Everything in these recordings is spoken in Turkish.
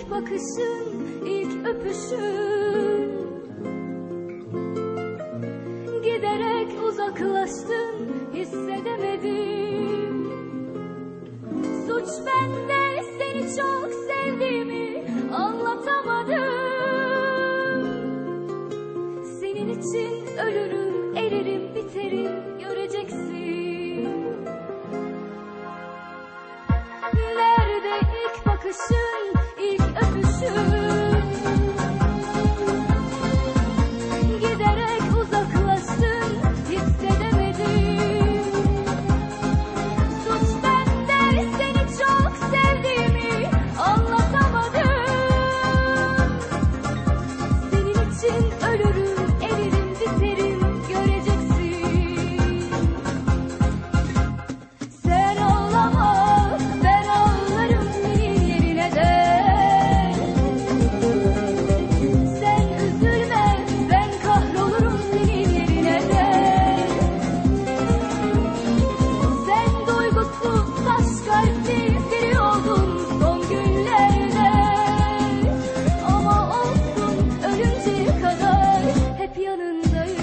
ilk bakışın, ilk öpüşün. Giderek uzaklaştın, hissedemedim. Suç bende, seni çok sevdiğimi anlatamadım. Senin için ölürüm, eririm, biterim, göreceksin. Nerede ilk bakışın, ilk öpüşün? Giderek uzaklaştın, hissedemedim. Suç bende, seni çok sevdiğimi anlatamadım. Senin için ölürüm, eririm, biterim, göreceksin. Sen ağlama, ben ağlarım senin yerine de. Sen üzülme, ben kahrolurum senin yerine de. Sen duygusuz, taş kalpli biri oldun son günlerde. Ama olsun, ölünceye kadar hep yanındayım.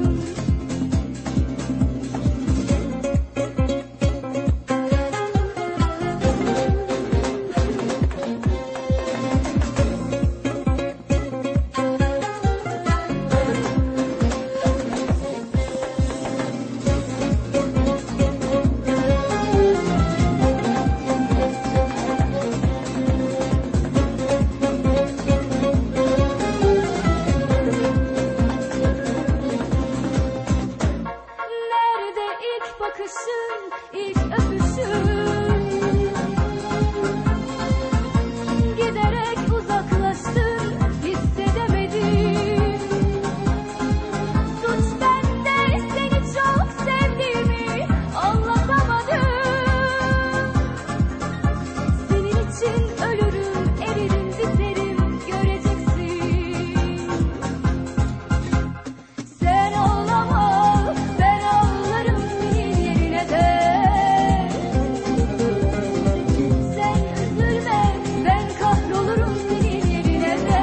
Nerede ilk bakışın, ilk öpüşün? Giderek uzaklaştın, hissedemedim. Suç bende, seni çok sevdiğimi anlatamadım. Senin için ölürüm, eririm, biterim, göreceksin. Sen ağlama, ben ağlarım senin yerine de. Sen üzülme, ben kahrolurum senin yerine de.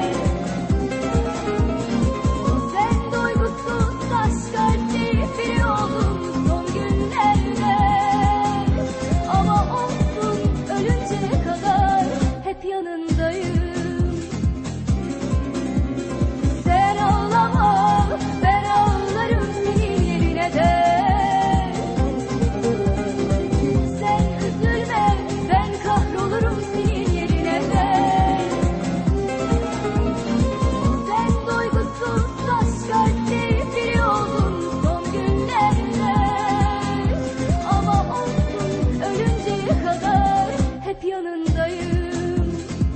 Sen duygusuz, taş kalpli biri oldun son günlerde. Ama olsun, ölünceye kadar hep yanındayım. Sen ağlama, ben ağlarım senin yerine de. Sen üzülme, ben kahrolurum senin yerine de. Sen duygusuz, taş kalpli biri oldun son günlerde. Ama olsun, ölünceye kadar hep yanındayım.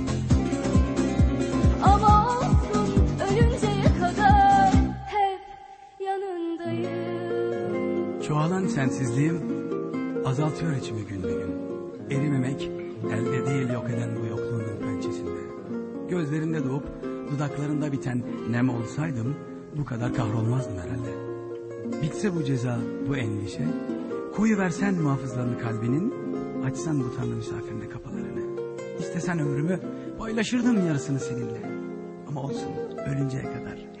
Ama olsun, ölünceye kadar hep yanındayım. Çoğalan sensizliğim azaltıyor içimi gün be gün. Erimemek elde değil yok eden bu yokluğunun pençesinde. Gözlerimde doğup dudaklarında biten nem olsaydım bu kadar kahrolmazdım herhalde. Bitse bu ceza, bu endişe, koyuversen muhafızlarını kalbinin, açsan bu tanrı misafirine kapılarını. İstesen ömrümü paylaşırdım yarısını seninle. Ama olsun, ölünceye kadar